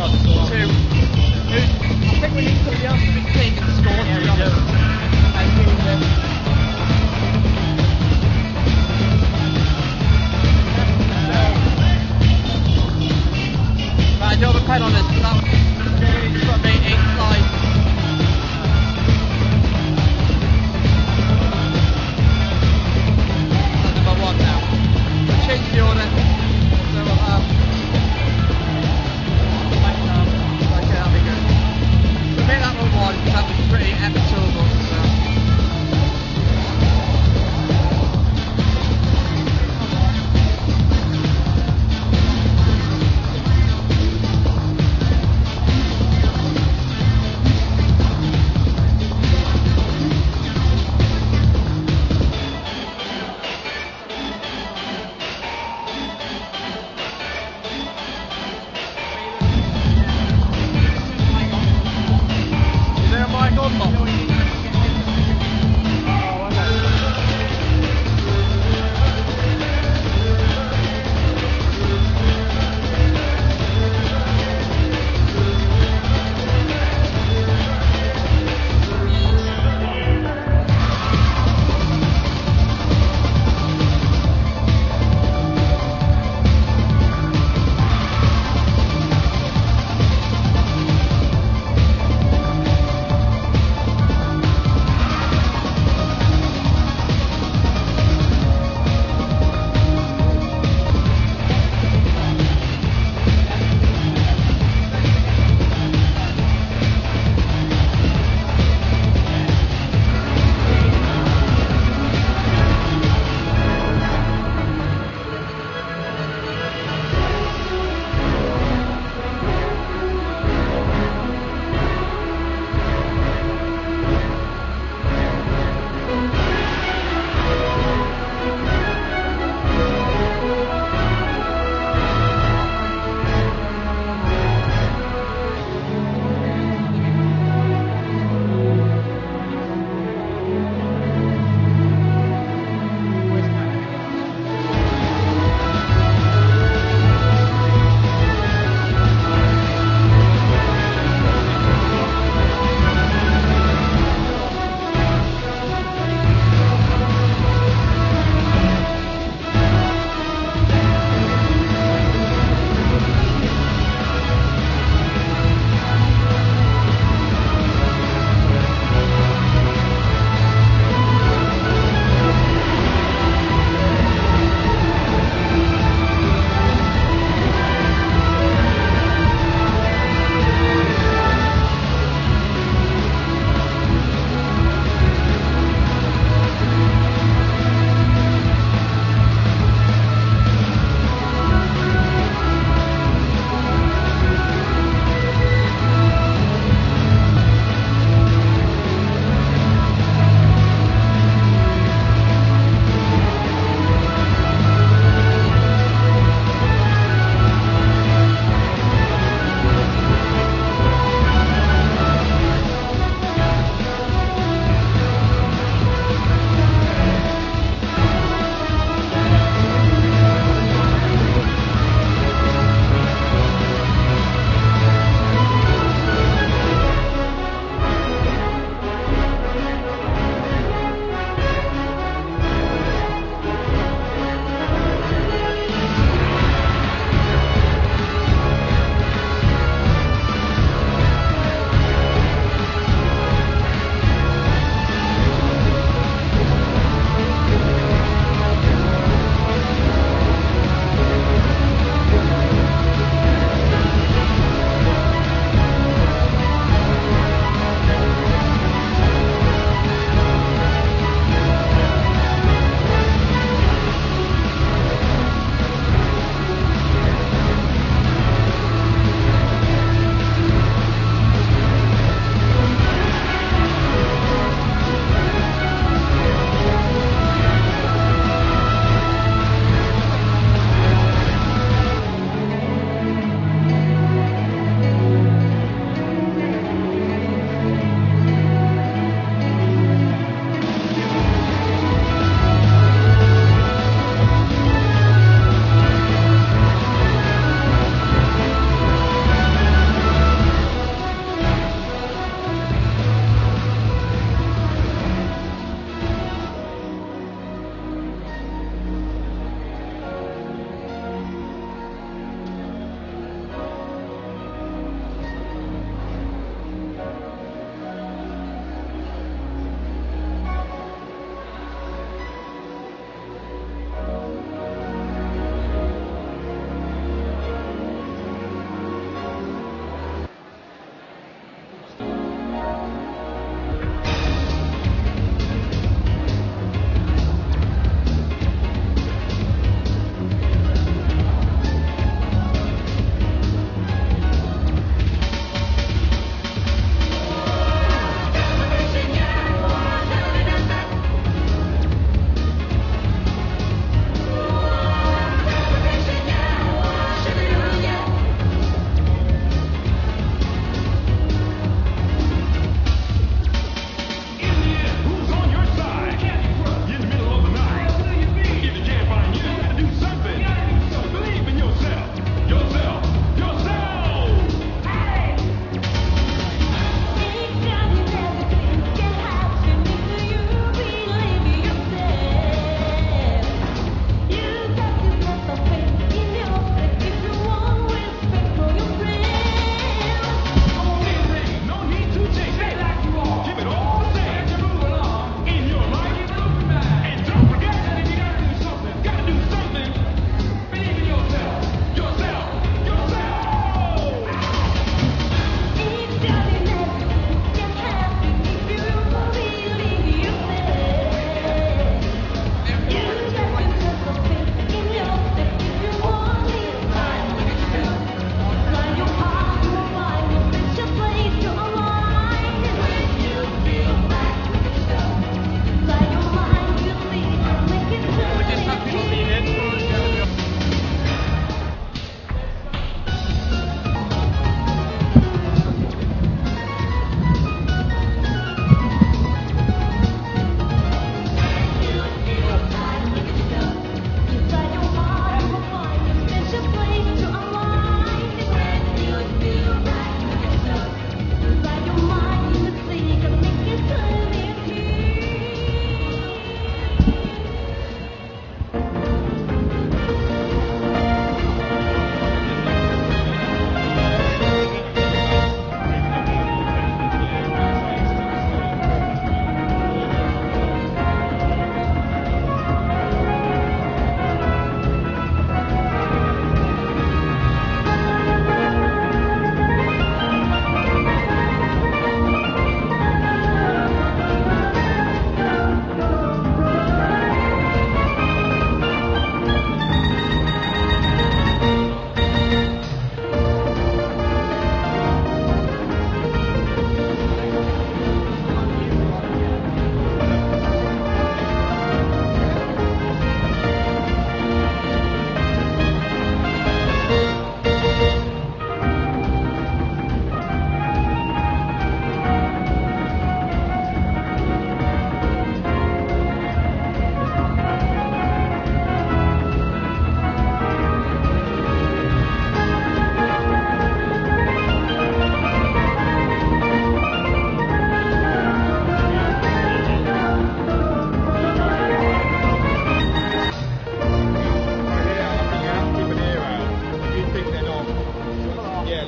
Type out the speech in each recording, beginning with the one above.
to I think we need somebody else to be taking the score, to be honest. Right, you're the pen on this. That was it's got to be 8 slides. That's number 1 now. We'll change the order. So we'll have okay, that'll be good. So make that number 1 because that was pretty episodes.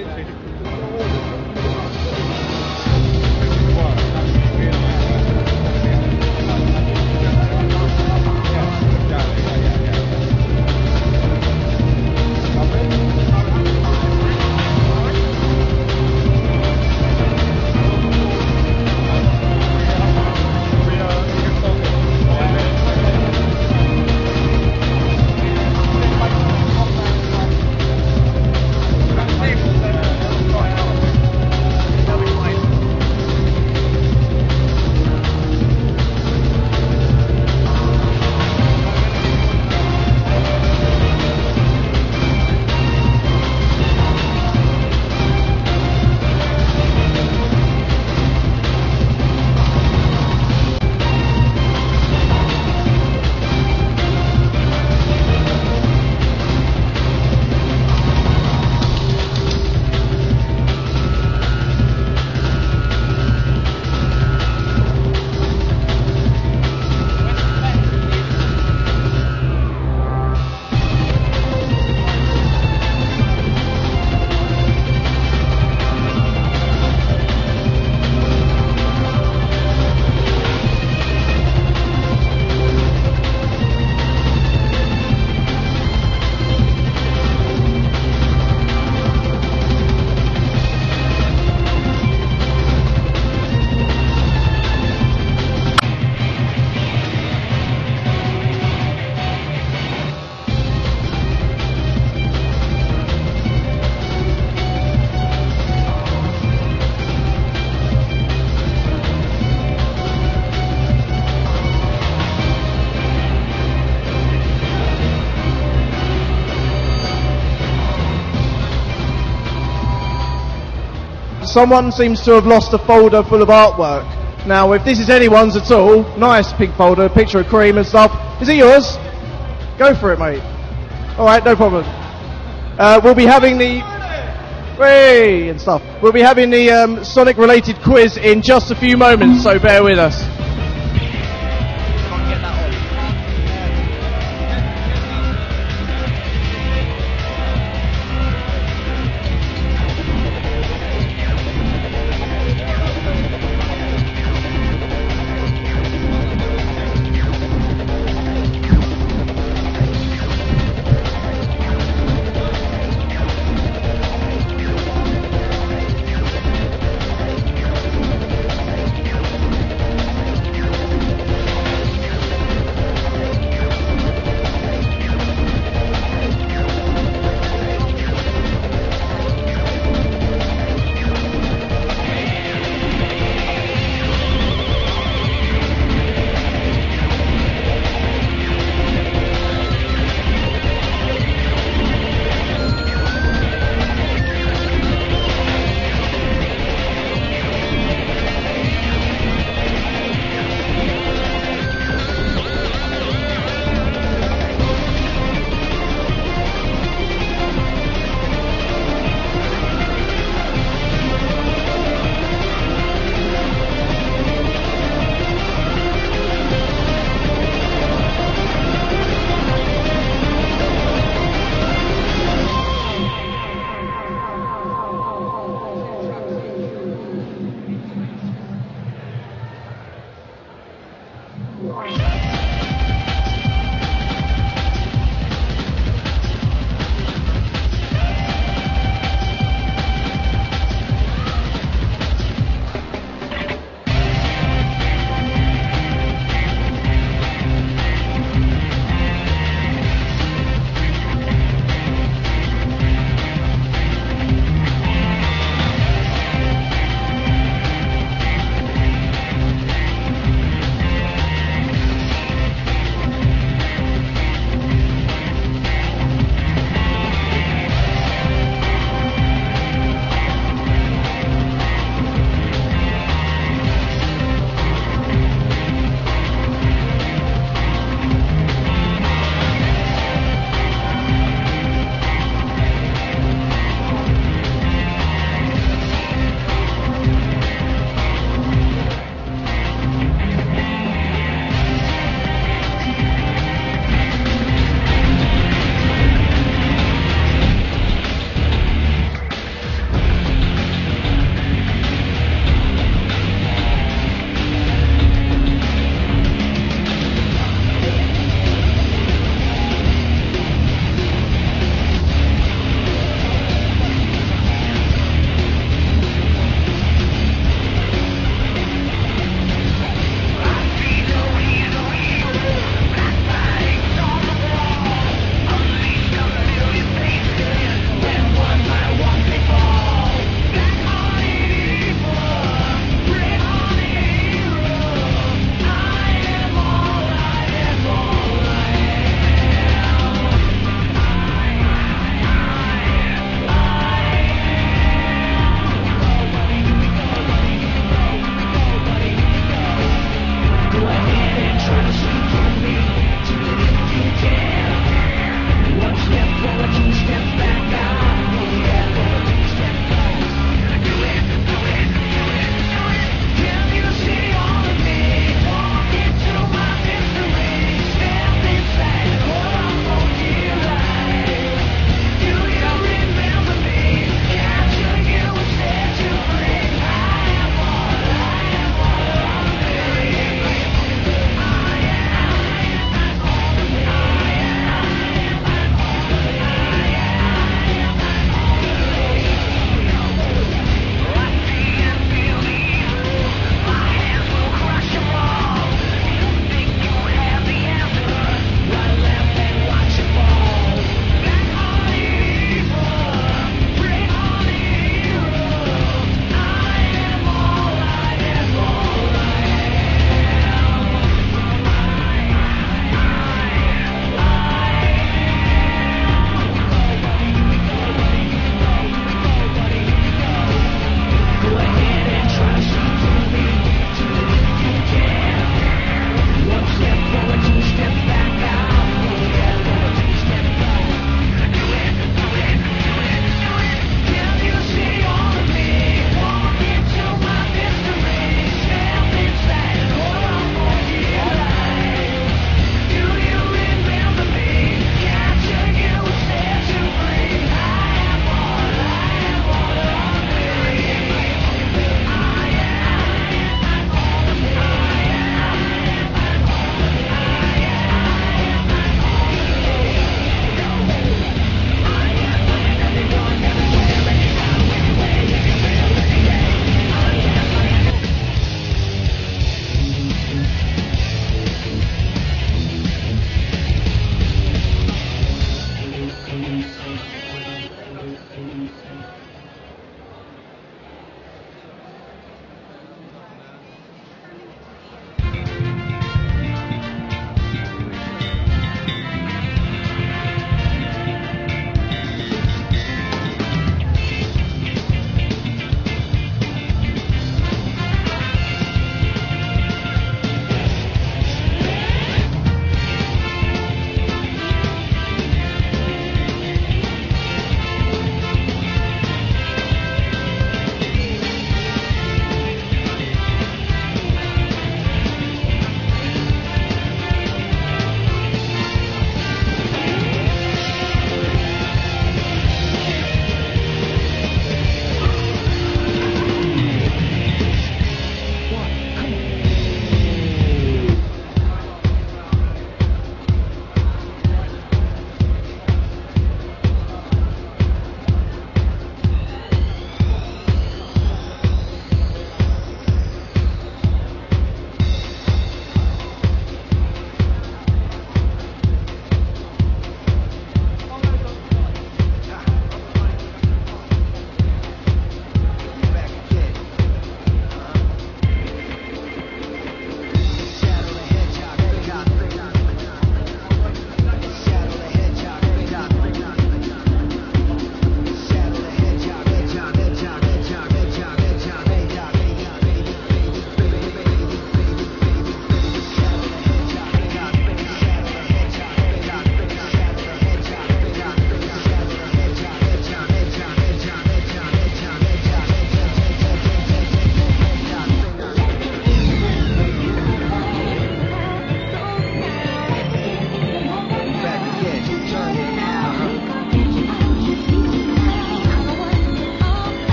Someone seems to have lost a folder full of artwork. Now, if this is anyone's at all, nice pink folder, picture of cream and stuff. Is it yours? Go for it, mate. Alright, no problem. We'll be having the... Whee! And stuff. We'll be having the Sonic-related quiz in just a few moments, so bear with us.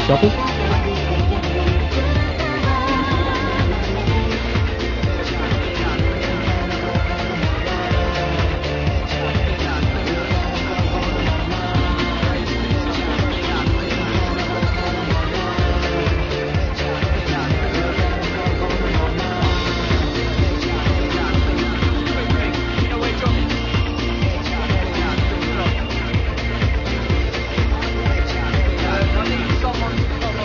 Shuffle. I need someone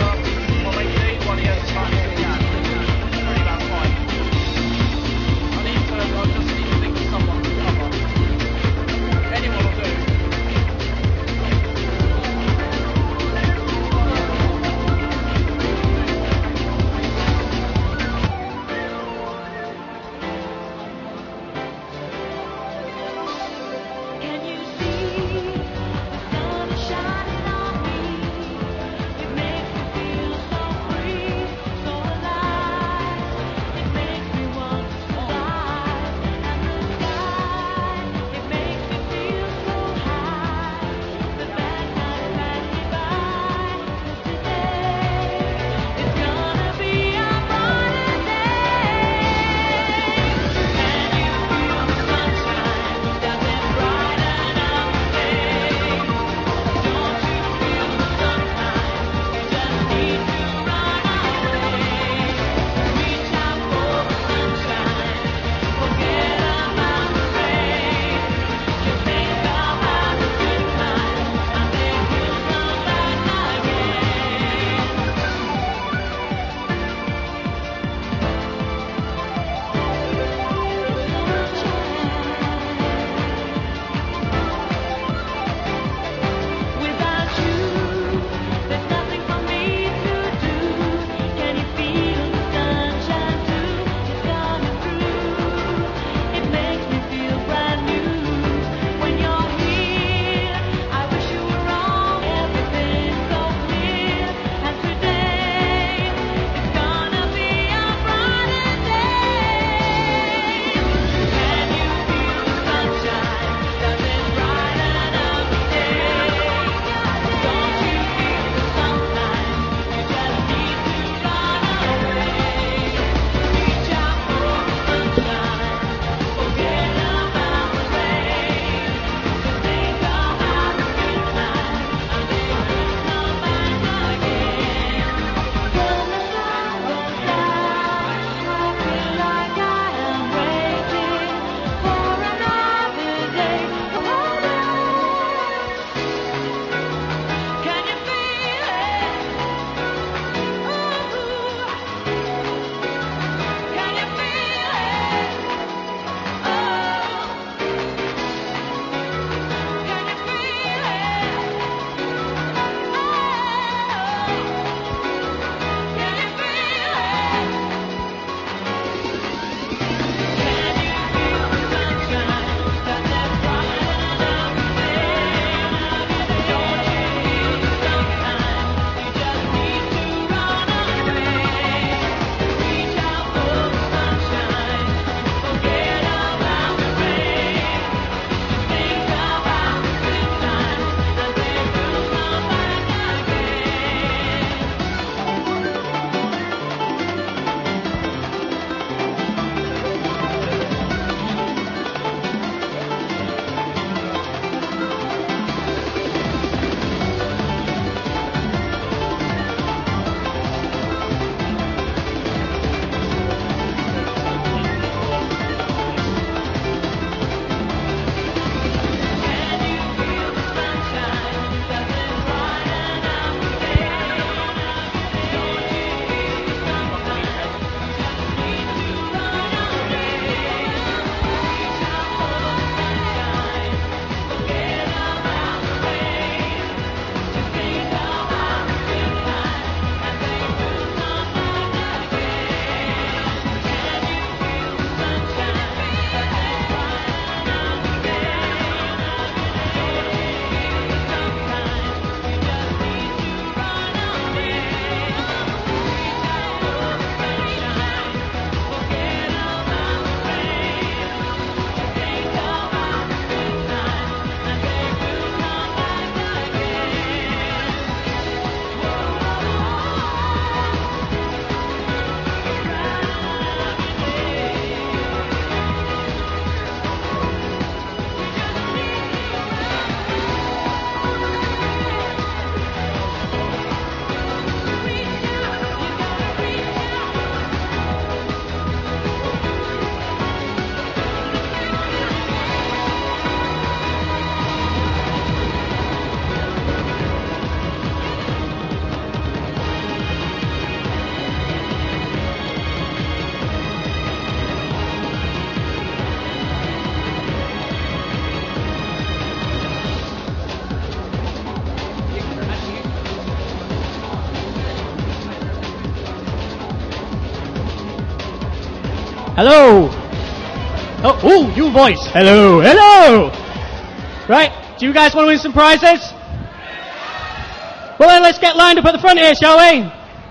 Hello. Oh, you boys. Hello, hello. Right, do you guys want to win some prizes? Well then, let's get lined up at the front here, shall we?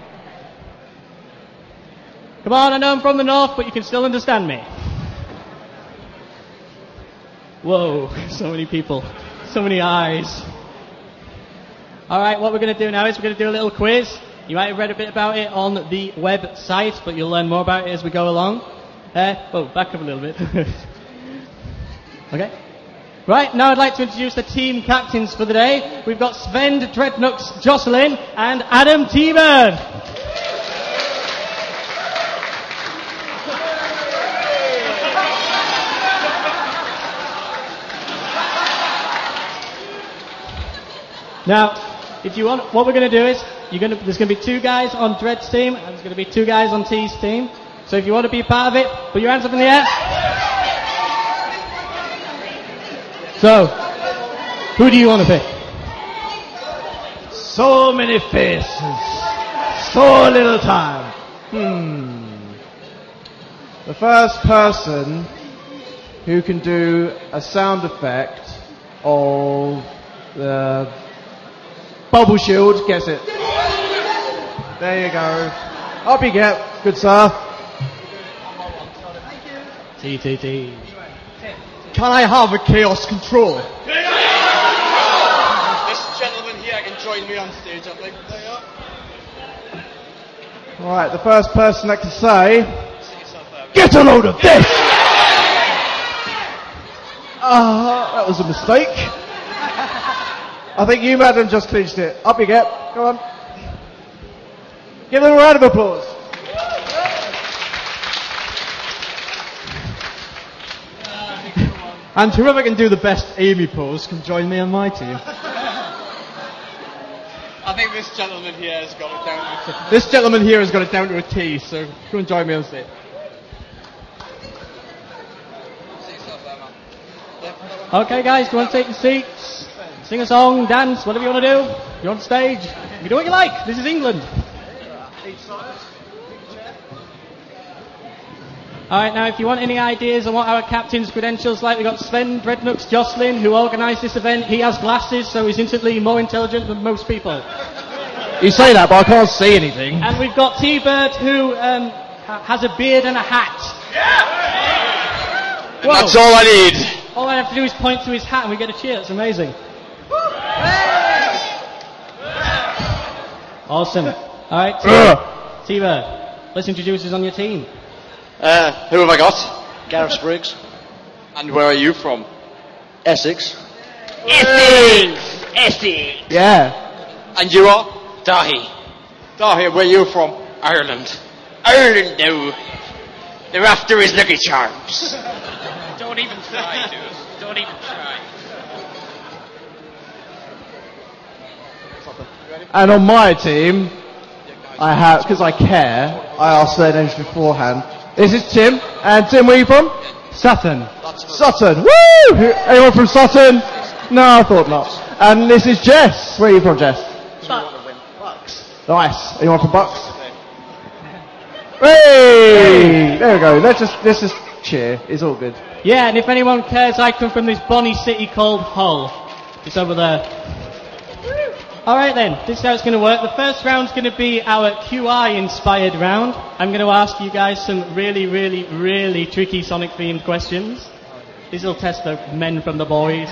Come on, I know I'm from the north, but you can still understand me. Whoa, so many people, so many eyes. Alright, what we're going to do now is we're going to do a little quiz. You might have read a bit about it on the website, but you'll learn more about it as we go along. Back up a little bit. Okay. Right, now I'd like to introduce the team captains for the day. We've got Sven Dreadnoughts Jocelyn and Adam T-Bird. Now, if you want, what we're going to do is, there's going to be 2 guys on Dread's team, and there's going to be 2 guys on T's team. So if you want to be a part of it, put your hands up in the air. So, who do you want to pick? So many faces. So little time. The first person who can do a sound effect of the bubble shield gets it. There you go. Up you get. Good sir. T. Can I have a chaos control? This gentleman here can join me on stage, I think. Alright, the first person that can say, get a load of this! That was a mistake. I think you, madam, just clinched it. Up you get. Go on. Give them a round of applause. And whoever can do the best Amy pose can join me on my team. I think this gentleman here has got it down to This gentleman here has got it down to a T, so go and join me on stage. Okay guys, do you want to take your seats? Sing a song, dance, whatever you want to do. You're on stage. You do what you like. This is England. Alright, now if you want any ideas on what our captain's credentials like, we've got Sven Dreadnoughts Jocelyn, who organised this event. He has glasses, so he's instantly more intelligent than most people. You say that, but I can't see anything. And we've got T-Bird, who has a beard and a hat. Yeah! That's all I need. All I have to do is point to his hat and we get a cheer. It's amazing. Awesome. Alright, T-Bird, let's introduce us on your team. Who have I got? Gareth Spriggs. And where are you from? Essex. Essex! Yeah. And you are? Dahi. Dahi, where are you from? Ireland. Ireland, no. They're after his Lucky Charms. Don't even try, dude. Don't even try. And on my team, I have, because I care, I ask their names beforehand. This is Tim. And Tim, where are you from? Sutton. Sutton. Woo! Anyone from Sutton? No, I thought not. And this is Jess. Where are you from, Jess? Bucks. Nice. Anyone from Bucks? Hey! There we go. Let's just cheer. It's all good. Yeah, and if anyone cares, I come from this bonny city called Hull. It's over there. Alright then, this is how it's going to work. The first round's going to be our QI-inspired round. I'm going to ask you guys some really, really, really tricky Sonic-themed questions. This will test the men from the boys.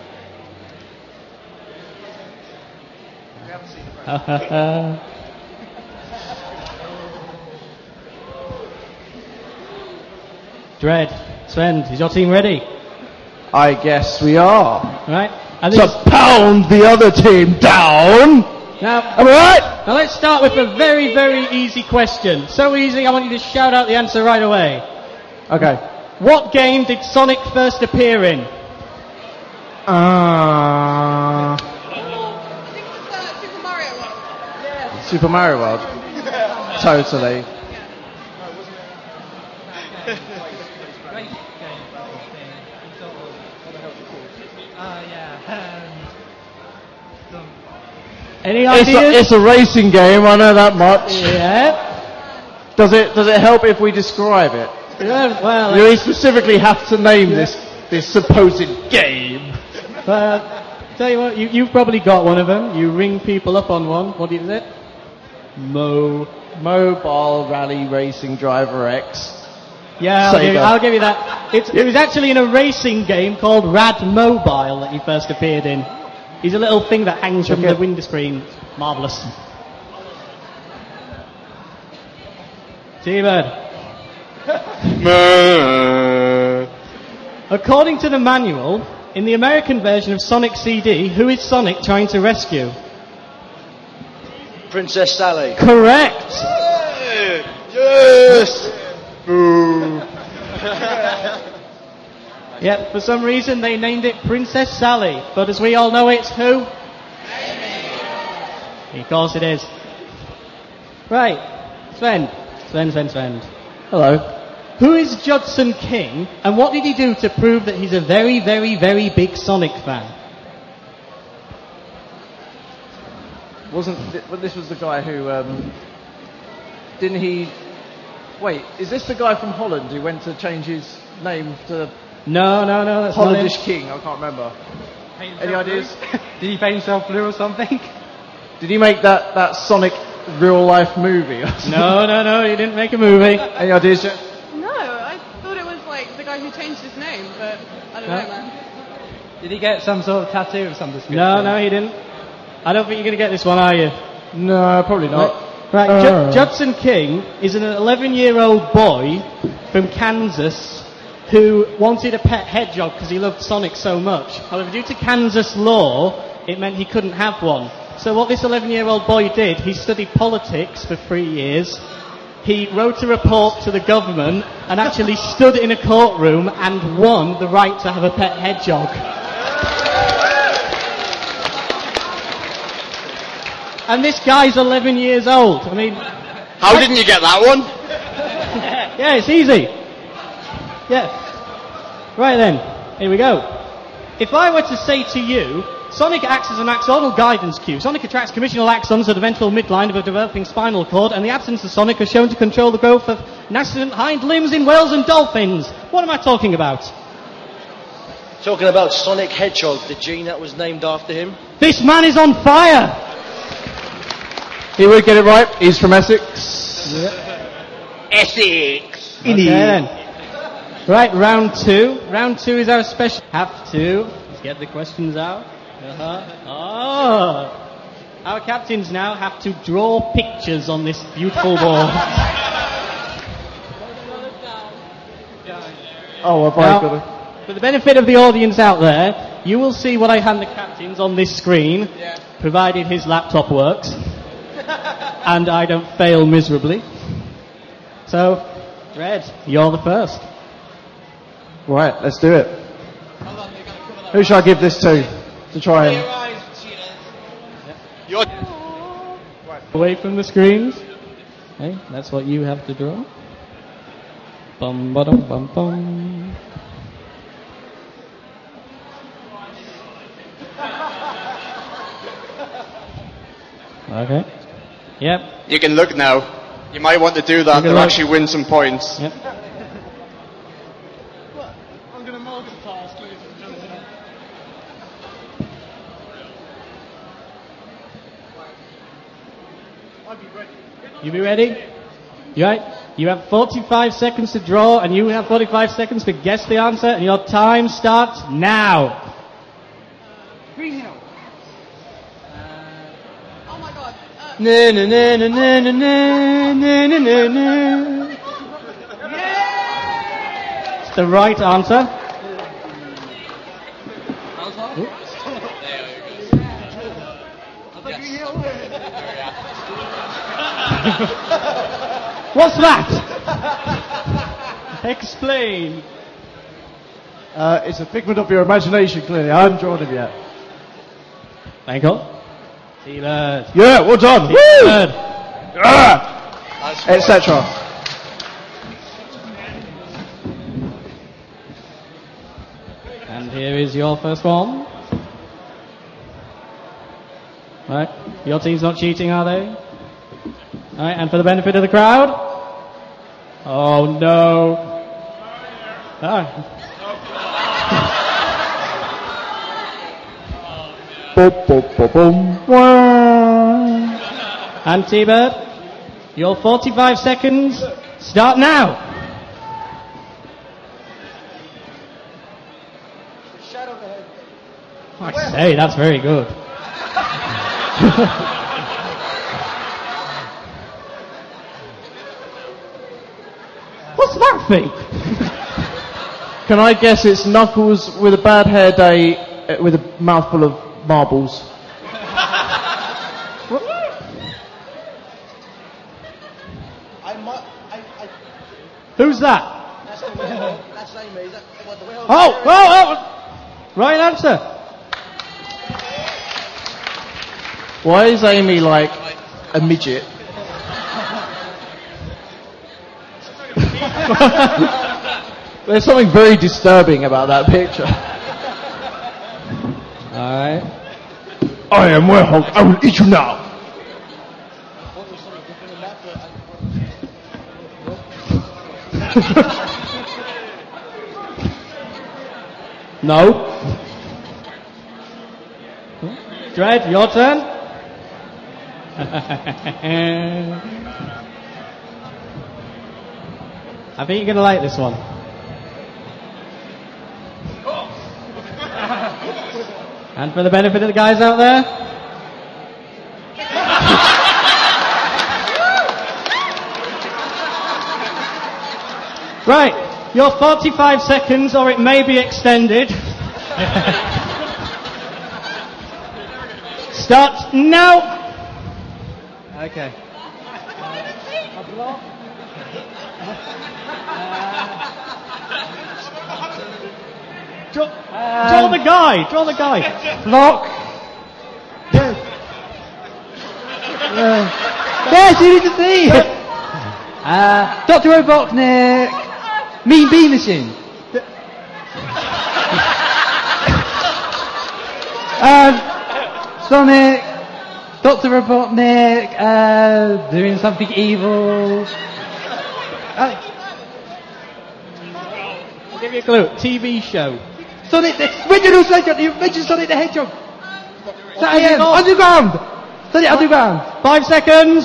Dread, Sven, is your team ready? I guess we are. Right. To pound the other team down. Now, am I right? Now let's start with a very, very easy question. So easy, I want you to shout out the answer right away. Okay. What game did Sonic first appear in? I think it was Super Mario World. Yeah. Super Mario World. Totally. Any ideas? It's a racing game, I know that much. Yeah. Does it help if we describe it? Yeah, well, You specifically have to name this supposed game. tell you what, you've probably got one of them. You ring people up on one. What is it? Mobile Rally Racing Driver X. Yeah, Sega. I'll give you that. It was actually in a racing game called Rad Mobile that he first appeared in. He's a little thing that hangs from the window screen. Marvellous. T-Bird. According to the manual, in the American version of Sonic CD, who is Sonic trying to rescue? Princess Sally. Correct! Yes! Yep, for some reason they named it Princess Sally, but as we all know it's who? Of course it is. Right, Sven. Hello. Who is Judson King, and what did he do to prove that he's a very, very, very big Sonic fan? This was the guy who, didn't he... Wait, is this the guy from Holland who went to change his name to No, that's Hollandish not King? I can't remember. Any ideas? Did he paint himself blue or something? Did he make that Sonic real-life movie? it. No, he didn't make a movie. Any ideas, Jeff? No, I thought it was like the guy who changed his name, but I don't know, man. Did he get some sort of tattoo of some description? No, he didn't. I don't think you're going to get this one, are you? No, probably not. Right, Judson King is an 11-year-old boy from Kansas who wanted a pet hedgehog because he loved Sonic so much. However, due to Kansas law, it meant he couldn't have one. So what this 11-year-old boy did, he studied politics for 3 years. He wrote a report to the government and actually stood in a courtroom and won the right to have a pet hedgehog. And this guy's 11 years old. I mean... How didn't you get that one? Yeah, it's easy. Yeah. Right then, here we go. If I were to say to you, Sonic acts as an axonal guidance cue. Sonic attracts commissional axons at the ventral midline of a developing spinal cord, and the absence of Sonic is shown to control the growth of nascent hind limbs in whales and dolphins. What am I talking about? Talking about Sonic Hedgehog, the gene that was named after him. This man is on fire! He would get it right. He's from Essex. Essex! Okay then. Right, round two. Round two is our special... Have to... Let's get the questions out. Oh! Our captains now have to draw pictures on this beautiful board. Oh, I've Now, got it. for the benefit of the audience out there, you will see what I hand the captains on this screen, provided his laptop works, and I don't fail miserably. So, Red, you're the first. Right, let's do it. Who shall I give this to try and... Away from the screens. Okay, that's what you have to draw. Bum ba dum bum bum. Okay. Yep. You can look now. You might want to do that can to look. actually win some points. Yep. I'm going to multitask, ladies and gentlemen. You be ready? You right? You have 45 seconds to draw, and you have 45 seconds to guess the answer, and your time starts now. Green Hill. Oh my god. Na na na na na na na na na na. It's the right answer. What's that? Explain. It's a figment of your imagination, clearly. I haven't drawn him yet. Thank you. T-Bird. Yeah, well done. T-Bird. Etc. And here is your first one. Right. Your team's not cheating, are they? Alright, and for the benefit of the crowd. Oh no. And T-Bird, your 45 seconds start now. I say, that's very good. What's that thing? Can I guess it's Knuckles with a bad hair day with a mouthful of marbles? Who's that? That's Amy. Is that what the way Oh! Right answer. Why is Amy like a midget? There's something very disturbing about that picture. Alright. I am Werehog. I will eat you now. No. Dread, your turn. I think you're going to like this one. And for the benefit of the guys out there, right, your 45 seconds, or it may be extended, starts now. Okay. Draw the guy. Block. Yes, you need to see. Dr. Robotnik. Mean Bean Machine. Sonic. Dr. Robotnik. Doing something evil. I'll give you a clue. TV show. Sonic the original Sonic. You mentioned Sonic the Hedgehog. Underground. Sonic Underground. 5 seconds.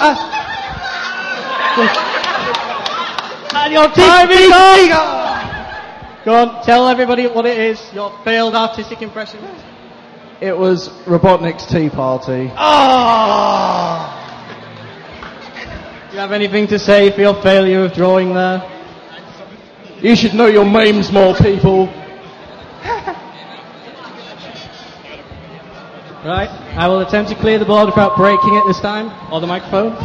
And your time is up. Go on, tell everybody what it is. Your failed artistic impression. It was Robotnik's Tea Party. Do you have anything to say for your failure of drawing there? You should know your memes more, people. Right, I will attempt to clear the board without breaking it this time, or the microphone.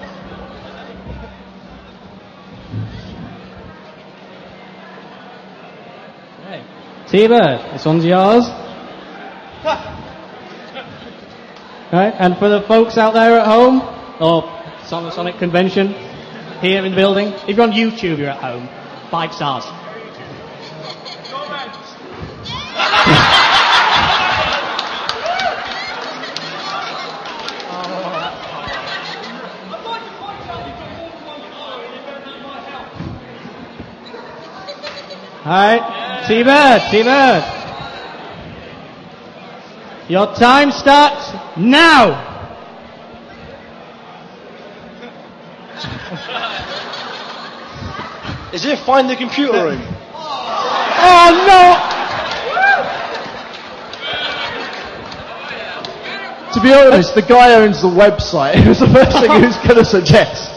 Okay. T-Bird, this one's yours. Right, and for the folks out there at home, or Sonic Convention, here in the building, if you're on YouTube, you're at home. 5 stars. Alright, T-Bird. Your time starts now. Is it Find the Computer Room? Oh no! To be honest, the guy owns the website. It was the first thing he was going to suggest.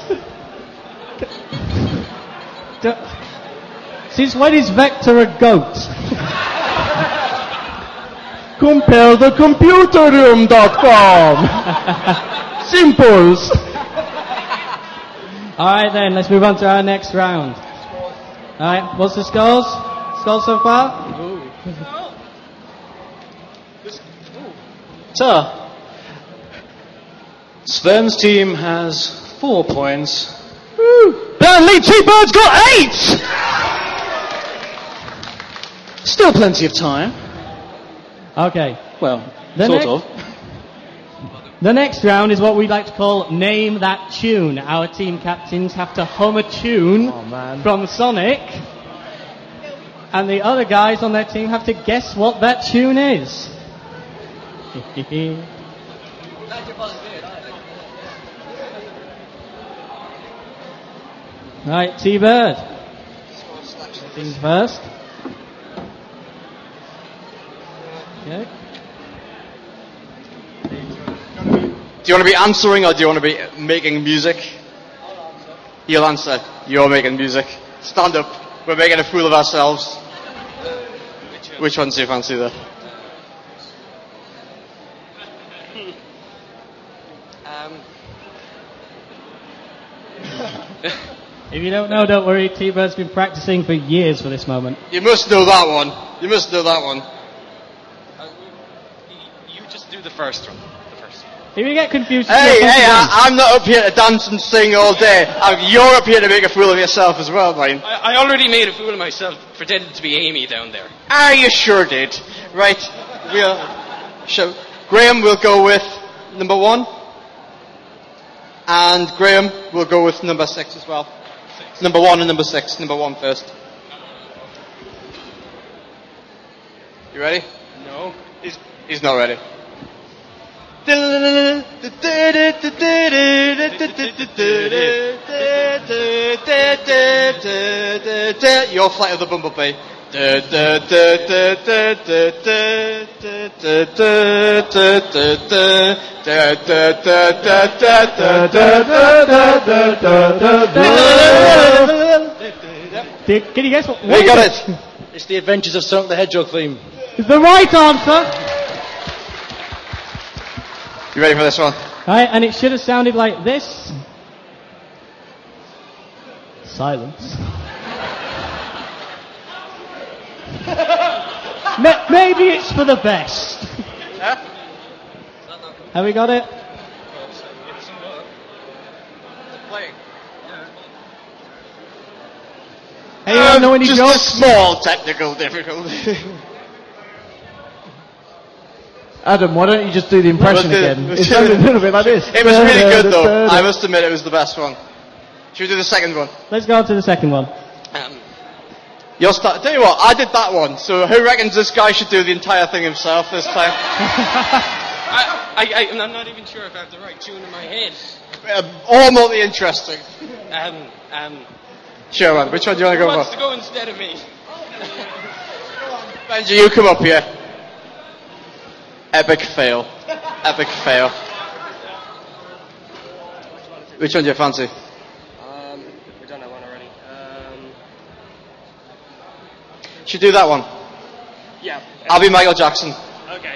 Since when is Vector a goat? CompareTheComputerroom.com. Simples. Alright then, let's move on to our next round. Alright, what's the scores? Scores so far? So, Sven's team has 4 points. Apparently T-Bird's got 8! Still plenty of time. Okay. Well, The sort next- of. The next round is what we like to call Name That Tune. Our team captains have to hum a tune Oh man. from Sonic. And the other guys on their team have to guess what that tune is. Right, T-Bird. Things first. Okay. Do you want to be answering or do you want to be making music? You'll answer. You're making music. Stand up. We're making a fool of ourselves. Which one do you fancy there? If you don't know, don't worry. T-Bird's been practicing for years for this moment. You must know that one. You must know that one. You just do the first one. If you get confused... Hey, I'm not up here to dance and sing all day. You're up here to make a fool of yourself as well, Brian. I already made a fool of myself pretending to be Amy down there. Ah, you sure did. Right. Graham will go with number 1. And Graham will go with number 6 as well. Number 1 and number 6. Number 1 first. You ready? No. He's not ready. Your Flight of the Bumblebee. Can you guess what? We got it. It's the Adventures of Sonic the Hedgehog theme. It's the right answer. You ready for this one? Right, and it should have sounded like this. Silence. Maybe it's for the best. Have we got it? Anyone know any just jokes? a small technical difficulty. Adam, why don't you just do the impression again? It sounded a little bit like this. It was really good though. I must admit it was the best one. Should we do the second one? Let's go on to the second one. You'll start. Tell you what, I did that one. So who reckons this guy should do the entire thing himself this time? I'm not even sure if I have the right tune in my head. All multi interesting. Sure, man. Which one do you want to Who go wants for? to go instead of me? Benji, you come up here. Epic fail. Epic fail. Which one do you fancy? We've done that one already. Should do that one. Yeah. I'll be Michael Jackson. Okay.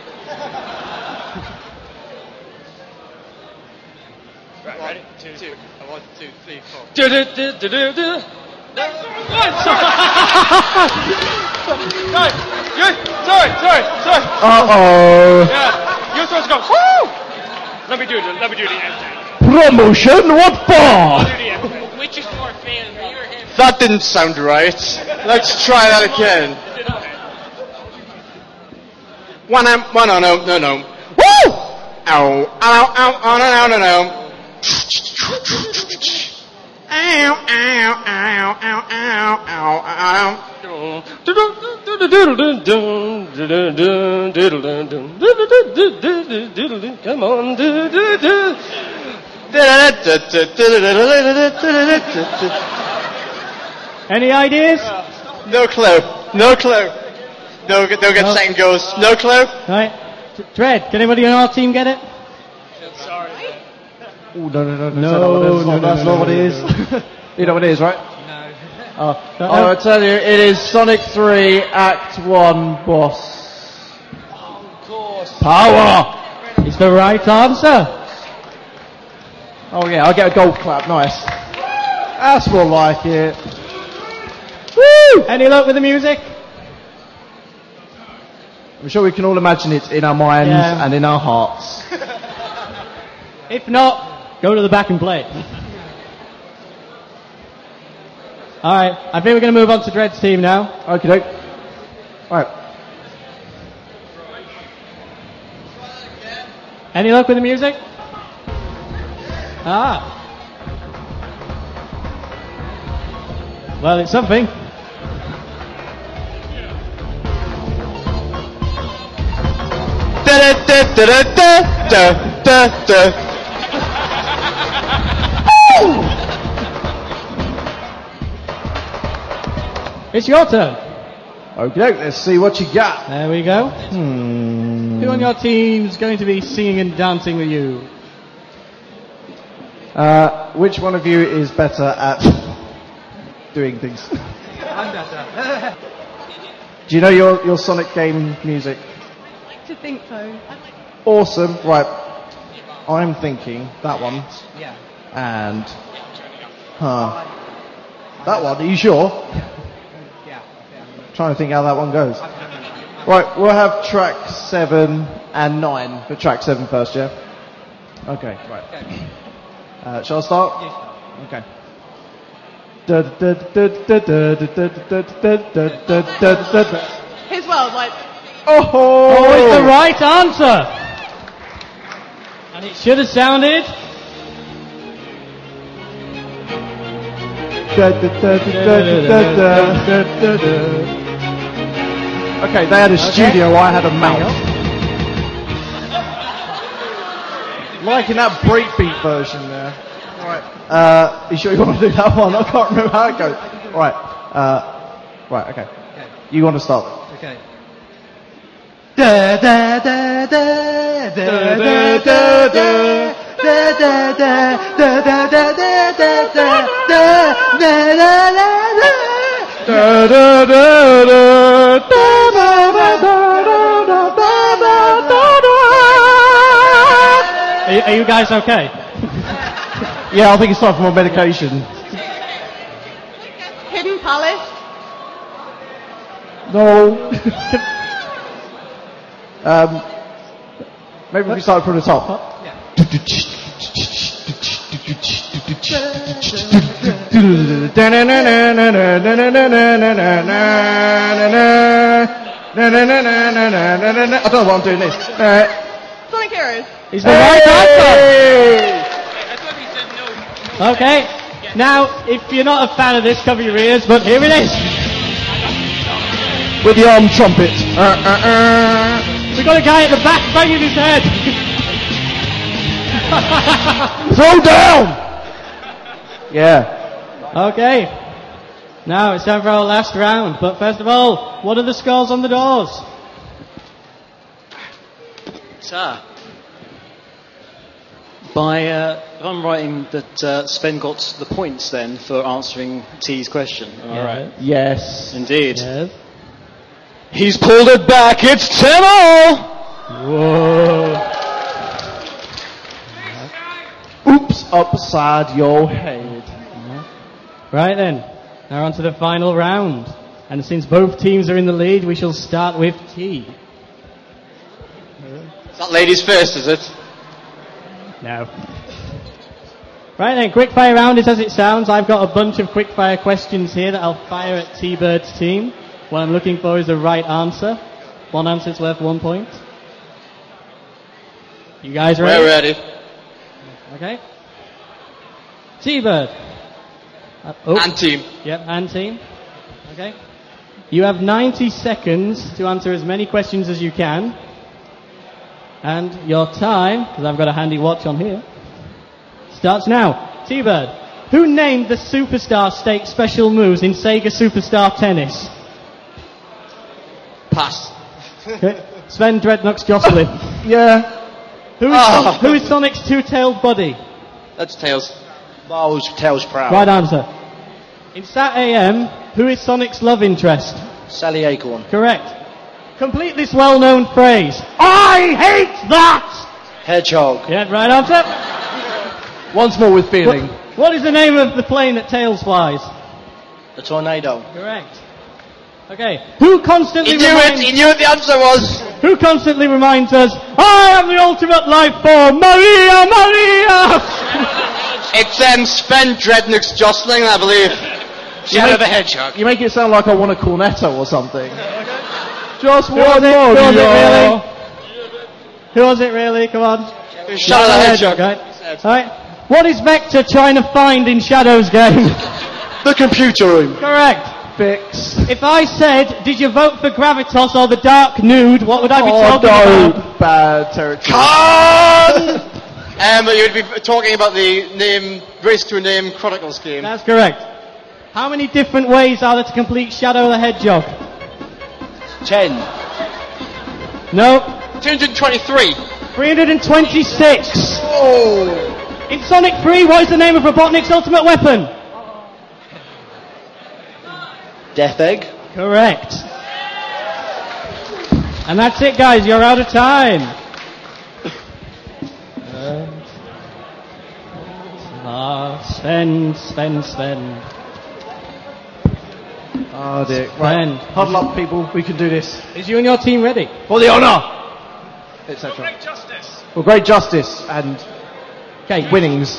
Right, ready? Two. 1, 2, 3, 4. Do-do-do-do-do-do. What? Sorry. Uh-oh. Yeah. You're supposed to go. Woo! Let me do the end. Promotion, what for? Which is more fair, me or him? That didn't sound right. Let's try that again. No. Woo! Ow, no. Come on. Any ideas? No clue. Don't get second goes. No clue. Right. Dread, can anybody on our team get it? Sorry. Oh, no, that's not what it is. You know what it is, right? Oh, I tell you, it is Sonic 3 Act 1 boss. Of course. Power! it's the right answer. Oh yeah, I'll get a golf clap, nice. That's more like it. Woo! Any luck with the music? I'm sure we can all imagine it in our minds Yeah. and in our hearts. If not, go to the back and play it. Alright, I think we're going to move on to Dread's team now. Okay, doke. Alright. Any luck with the music? Ah. Well, it's something. It's your turn. Okay, let's see what you got. There we go. Who on your team's going to be singing and dancing with you? Which one of you is better at doing things? I'm better. Do you know your Sonic game music? I like to think so. Awesome. Right. I'm thinking that one. Yeah. And... that one, are you sure? Yeah. Trying to think how that one goes. Right, we'll have track 7 and 9, but track 7 first, yeah? Okay, right. Shall I start? Okay. His world, like, Oh, it's the right answer. And it should have sounded. Okay, they had a studio, I had a mouth. Like in that breakbeat version there. Right. You sure you want to do that one? I can't remember how it goes. Right. Right, okay. You want to start? Okay. Da da da da da da da da da da da da da da da Are you guys okay? Yeah, I think it's time for more medication. Hidden Palace. No. Maybe we start from the top. I don't know why I'm doing this. Sonic Heroes. Is the right answer. Okay. Now, if you're not a fan of this, cover your ears, but here it is. With the arm trumpet. We've got a guy at the back banging his head. Throw down! Yeah. Okay. Now it's time for our last round. But first of all, what are the scores on the doors? Sir. If I'm writing that Sven got the points then for answering T's question. Am I right? Yes. Indeed. Yes. He's pulled it back. It's 10-all. Whoa. Oops, upside your head. Right then. Now on to the final round. And since both teams are in the lead, we shall start with T. Is that ladies first, is it? No. Right then, quickfire round is as it sounds. I've got a bunch of quickfire questions here that I'll fire at T-Bird's team. What I'm looking for is the right answer. One answer's worth 1 point. You guys ready? We're ready. Okay. T-Bird. Oh. And team. Yep, and team. Okay. You have 90 seconds to answer as many questions as you can. And your time, because I've got a handy watch on here, starts now. T-Bird. Who named the Superstar Stakes special moves in Sega Superstar Tennis? Pass. Okay. Sven Dreadnoks Jocelyn. Yeah. Who is Sonic's two-tailed buddy? That's Tails. Tails proud. Right answer. In Sat AM, who is Sonic's love interest? Sally Acorn. Correct. Complete this well-known phrase. I hate that! Hedgehog. Yeah, right answer. Once more with feeling. What is the name of the plane that Tails flies? The tornado. Correct. Okay. Who constantly He knew it. He knew what the answer was. Who constantly reminds us, I am the ultimate life form, Maria, Maria! It's Sven Dreadnoks Jocelyn, I believe. Shadow the Hedgehog. You make it sound like I want a cornetto or something. Just Who was one it? more. Who was it really? Who was it really? Come on. Shadow the Hedgehog. Right. Alright. What is Vector trying to find in Shadow's game? The computer room. Correct. Fix. If I said, did you vote for Gravitas or the Dark Nude, what would I be talking about? Bad territory. You'd be talking about the name, Race to a Name Chronicles game. That's correct. How many different ways are there to complete Shadow the Hedgehog? 10. No. 223. 326. Oh. In Sonic 3, what is the name of Robotnik's ultimate weapon? Death Egg. Correct. And that's it, guys. You're out of time. Sven. Oh dear. Right. Huddle up, people. We can do this. Is you and your team ready? For the honour! Etc. Great justice. For great justice and winnings.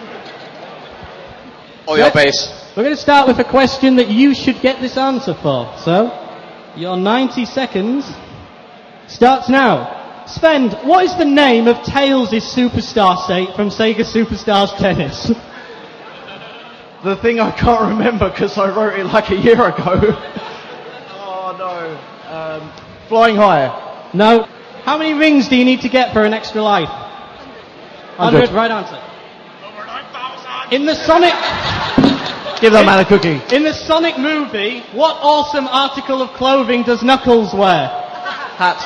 Or your base. We're going to start with a question that you should get this answer for. So, your 90 seconds starts now. Sven, what is the name of Tails' superstar state from Sega Superstars Tennis? The thing I can't remember because I wrote it like a year ago. Oh no. Flying high. No. How many rings do you need to get for an extra life? 100. Right answer. Over 9,000. In the Sonic... Give that man a cookie. In the Sonic movie, what awesome article of clothing does Knuckles wear? Hat.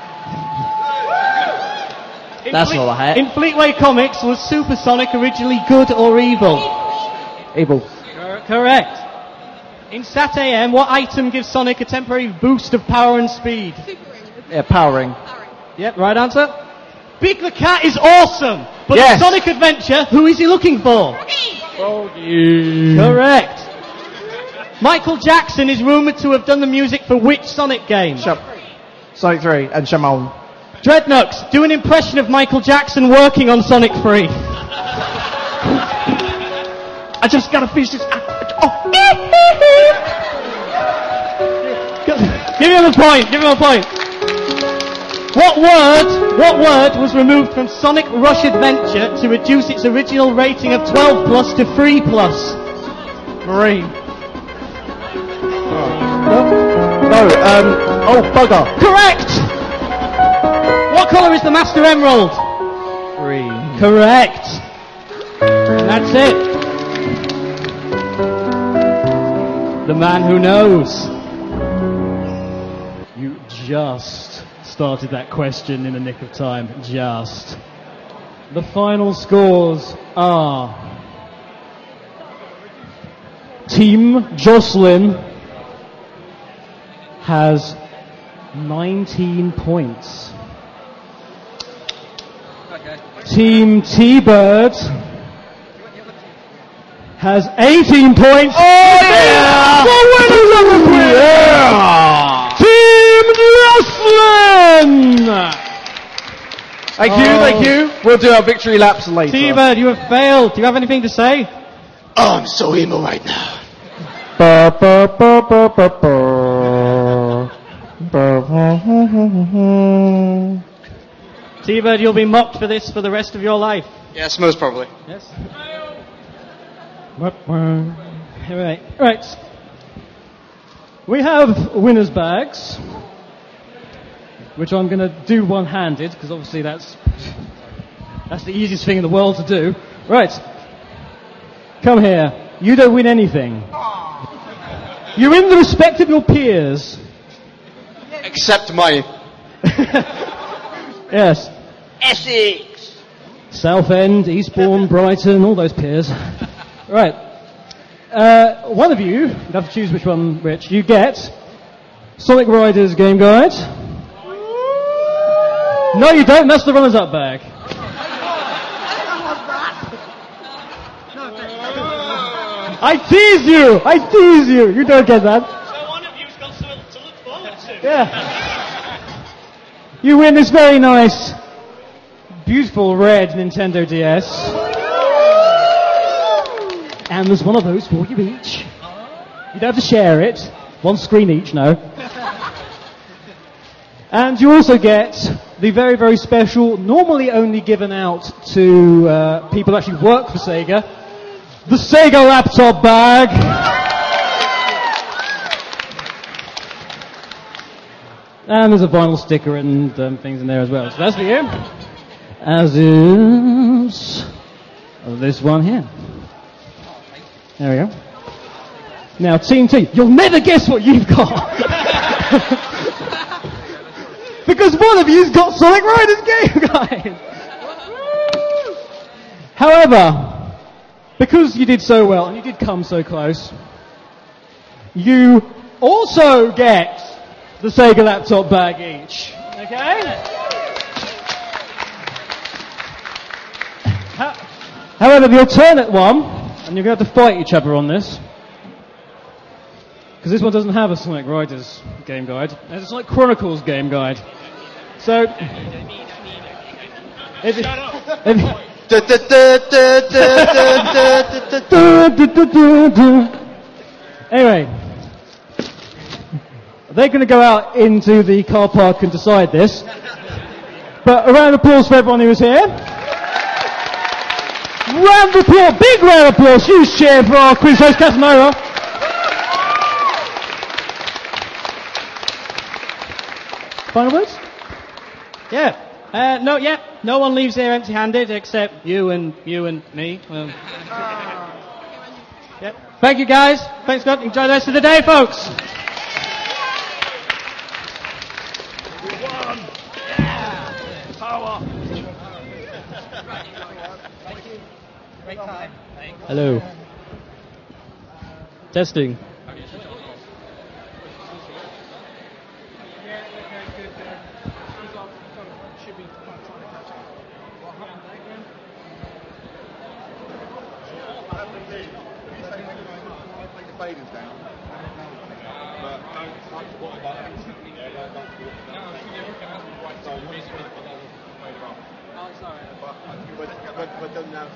That's not a hat. In Fleetway Comics, was Super Sonic originally good or evil? Evil. Correct. In Sat AM, what item gives Sonic a temporary boost of power and speed? Yeah, powering. Yep, right answer. Big the Cat is awesome, but Yes. in Sonic Adventure, who is he looking for? Correct. Michael Jackson is rumoured to have done the music for which Sonic game? Sonic 3 and Shamon. Dreadnoughts, do an impression of Michael Jackson working on Sonic 3. I just gotta finish this. Give him a point. What word was removed from Sonic Rush Adventure to reduce its original rating of 12 plus to 3 plus? Marine. No, bugger. Correct! What colour is the Master Emerald? Green. Correct. And that's it. The man who knows. You just started that question in the nick of time. Just. The final scores are... Team Jocelyn has 19 points. Team T-Bird has 18 points. Oh yeah! The winners of the quiz! Yeah! Team Jocelyn! Thank you. We'll do our victory laps later. T-Bird, you have failed. Do you have anything to say? Oh, I'm so emo right now. T-Bird, you'll be mocked for this for the rest of your life. Yes, most probably. Yes. Right. We have winner's bags, which I'm going to do one-handed, because obviously that's the easiest thing in the world to do. Right. Come here. You don't win anything. You win the respect of your peers. Except mine. Yes. Essex. Southend, Eastbourne, Brighton, all those peers. Right. One of you have to choose which one, Rich. You get Sonic Riders Game Guide. No, you don't. That's the runners-up bag. I tease you. You don't get that. So one of you's got something to look forward to. Yeah. You win this very nice, beautiful red Nintendo DS. And there's one of those for you each. You don't have to share it. One screen each, no. And you also get the very, very special, normally only given out to people who actually work for Sega, the Sega laptop bag. And there's a vinyl sticker and things in there as well. So that's for you. As is this one here. There we go. Now, Team T, you'll never guess what you've got. Because one of you's got Sonic Riders Game Guide. However, because you did so well and you did come so close, you also get the Sega laptop bag each. Okay? However, the alternate one, and you're going to have to fight each other on this, because this one doesn't have a Sonic Riders game guide. It has a Sonic Chronicles game guide. So, anyway, they're going to go out into the car park and decide this. But a round of applause for everyone who was here. Round of applause, big round of applause, huge cheer for our quiz host Casanova. Final words? Yeah. No one leaves here empty-handed except you and me. Yeah. Thank you guys. Thanks God. Enjoy the rest of the day, folks. Hello. Testing. We're done now.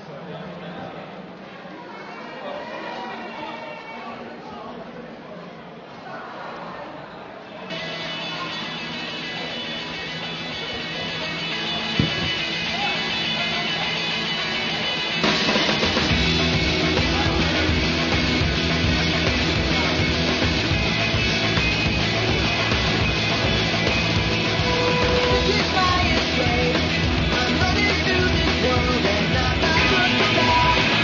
I'm running through this world and I'm not looking back.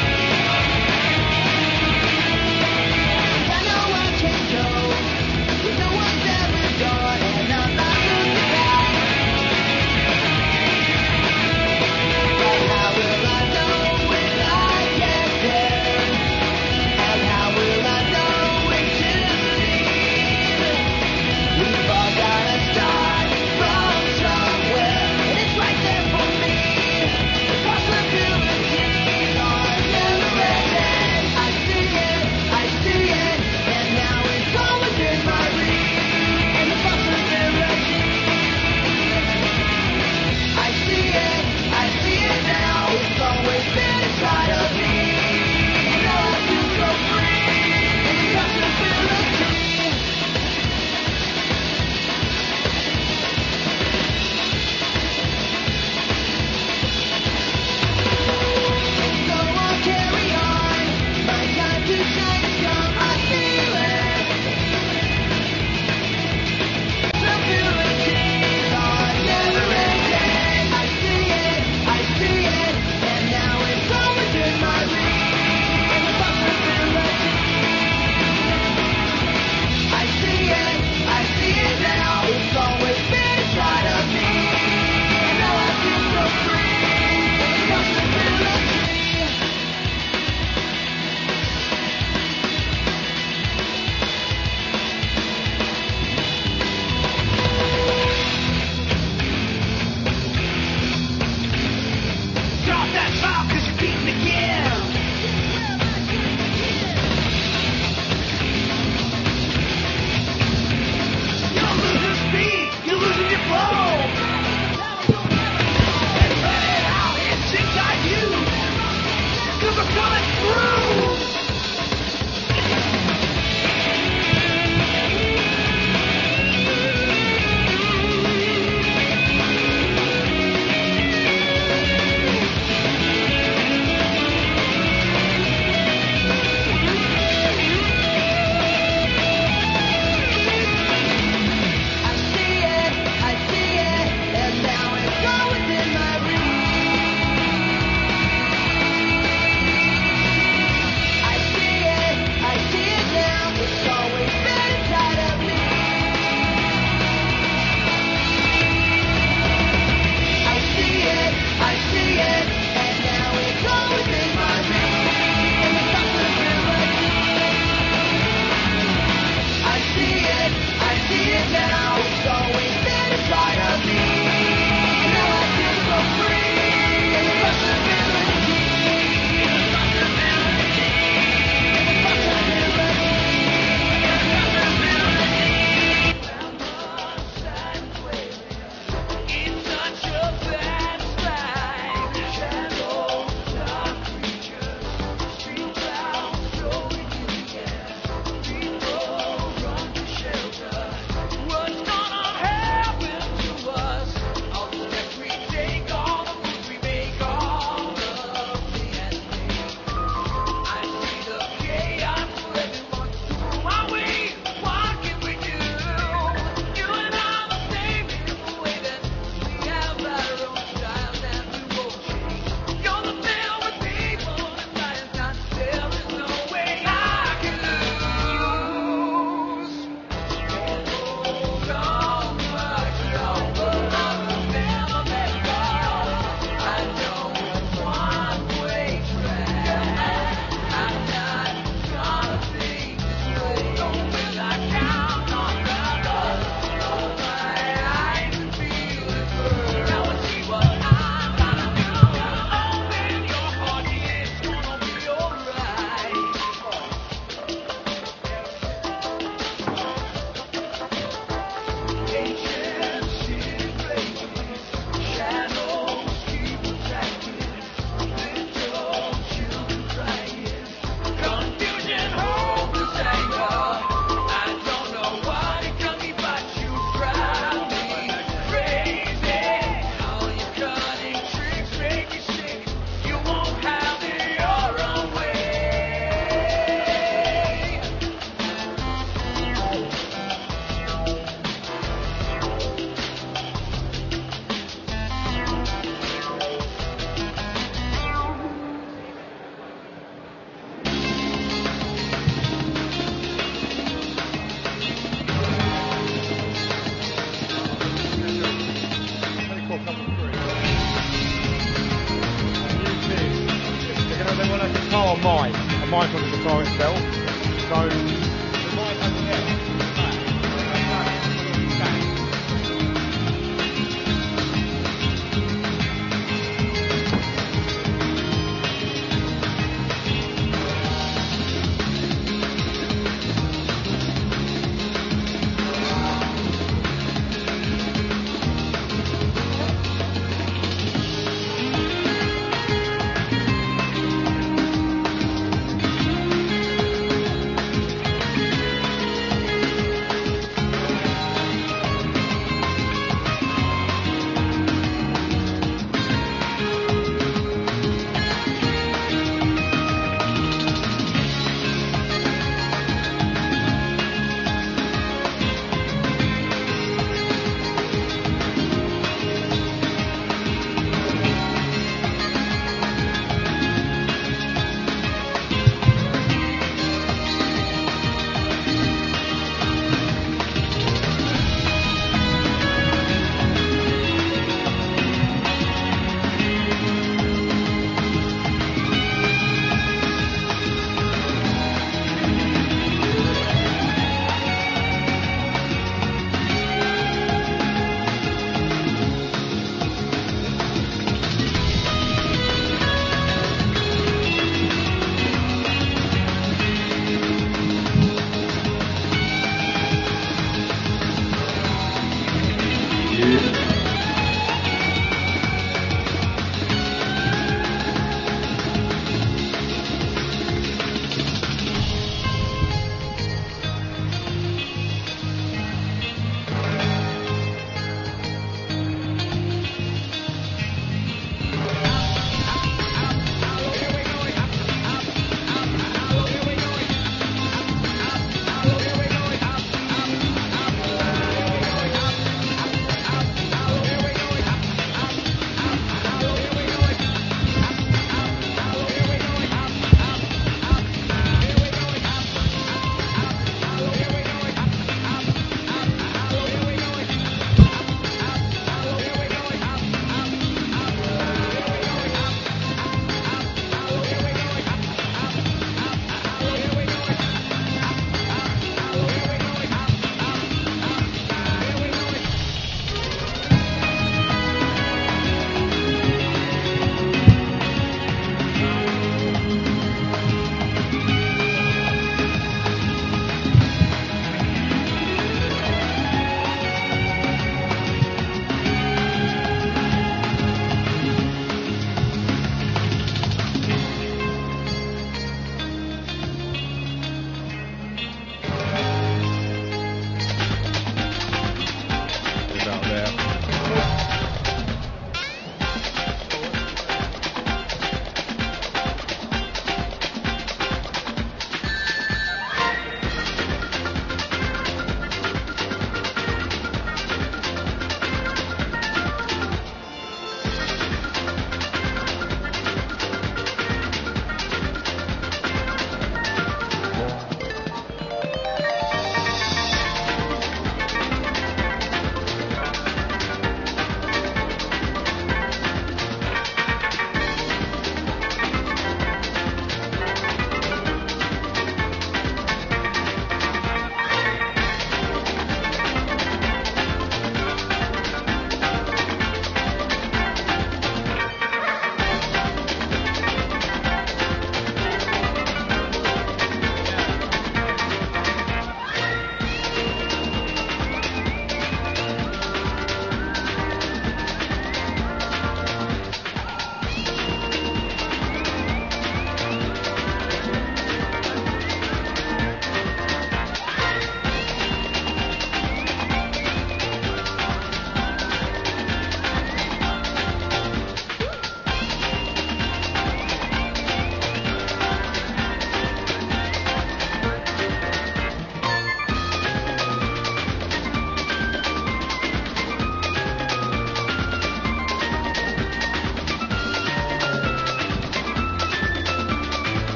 Mike on the guitar himself. So